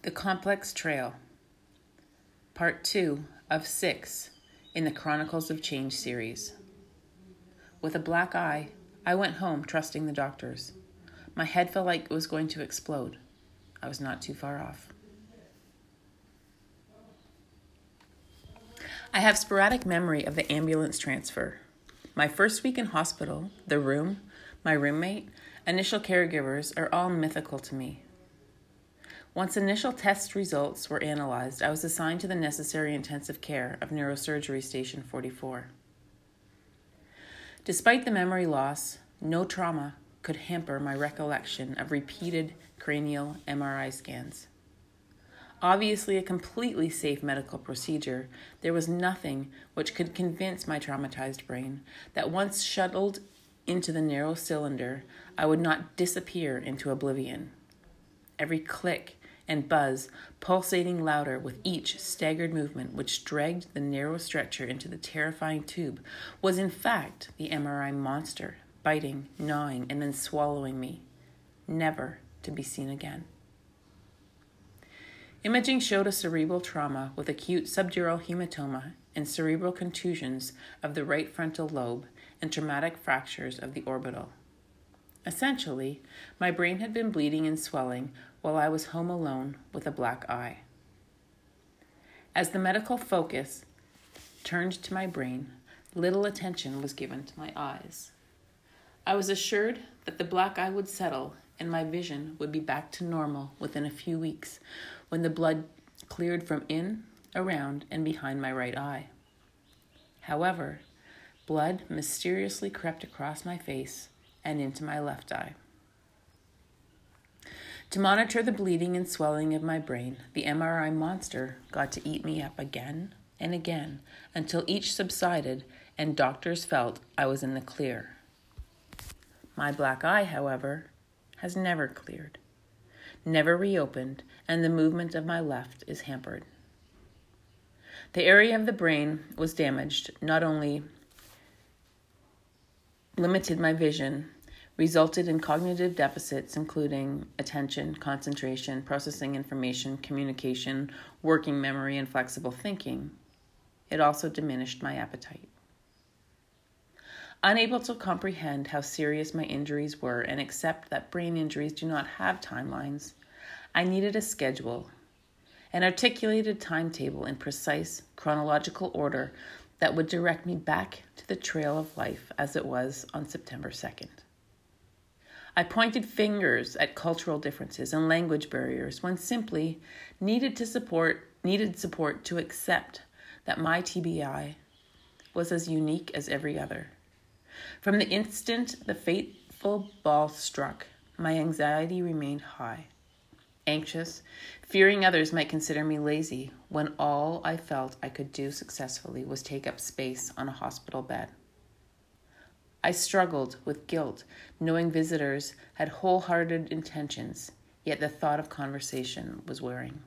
The Complex Trail, Part 2 of 6 in the Chronicles of Change series. With a black eye, I went home trusting the doctors. My head felt like it was going to explode. I was not too far off. I have sporadic memory of the ambulance transfer. My first week in hospital, the room, my roommate, initial caregivers are all mythical to me. Once initial test results were analyzed, I was assigned to the necessary intensive care of neurosurgery station 44. Despite the memory loss, no trauma could hamper my recollection of repeated cranial MRI scans. Obviously a completely safe medical procedure, there was nothing which could convince my traumatized brain that once shuttled into the narrow cylinder, I would not disappear into oblivion. Every click and buzz pulsating louder with each staggered movement which dragged the narrow stretcher into the terrifying tube was in fact the MRI monster, biting, gnawing, and then swallowing me, never to be seen again. Imaging showed a cerebral trauma with acute subdural hematoma and cerebral contusions of the right frontal lobe and traumatic fractures of the orbital. Essentially, my brain had been bleeding and swelling while I was home alone with a black eye. As the medical focus turned to my brain, little attention was given to my eyes. I was assured that the black eye would settle and my vision would be back to normal within a few weeks when the blood cleared from in, around, and behind my right eye. However, blood mysteriously crept across my face and into my left eye. To monitor the bleeding and swelling of my brain, the MRI monster got to eat me up again and again until each subsided and doctors felt I was in the clear. My black eye, however, has never cleared, never reopened, and the movement of my left is hampered. The area of the brain was damaged, not only limited my vision, resulted in cognitive deficits including attention, concentration, processing information, communication, working memory, and flexible thinking. It also diminished my appetite. Unable to comprehend how serious my injuries were and accept that brain injuries do not have timelines, I needed a schedule, an articulated timetable in precise chronological order that would direct me back to the trail of life as it was on September 2nd. I pointed fingers at cultural differences and language barriers when simply needed support to accept that my TBI was as unique as every other. From the instant the fateful ball struck, my anxiety remained high. Anxious, fearing others might consider me lazy, when all I felt I could do successfully was take up space on a hospital bed. I struggled with guilt, knowing visitors had wholehearted intentions, yet the thought of conversation was wearing.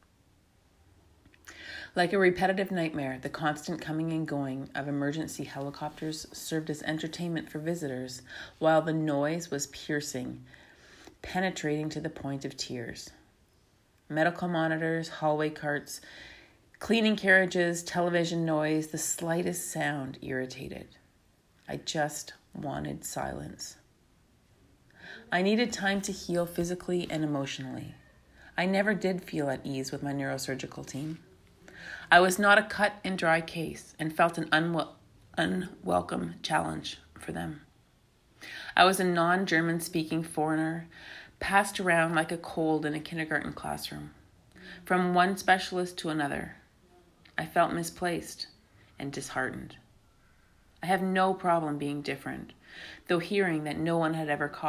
Like a repetitive nightmare, the constant coming and going of emergency helicopters served as entertainment for visitors, while the noise was piercing, penetrating to the point of tears. Medical monitors, hallway carts, cleaning carriages, television noise, the slightest sound irritated. I just wanted silence. I needed time to heal physically and emotionally. I never did feel at ease with my neurosurgical team. I was not a cut and dry case and felt an unwelcome challenge for them. I was a non-German speaking foreigner, passed around like a cold in a kindergarten classroom. From one specialist to another, I felt misplaced and disheartened. I have no problem being different, though hearing that no one had ever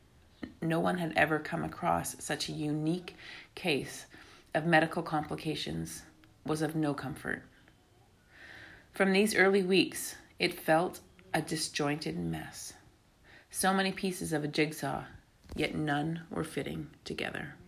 come across such a unique case of medical complications was of no comfort. From these early weeks, it felt a disjointed mess. So many pieces of a jigsaw, yet none were fitting together.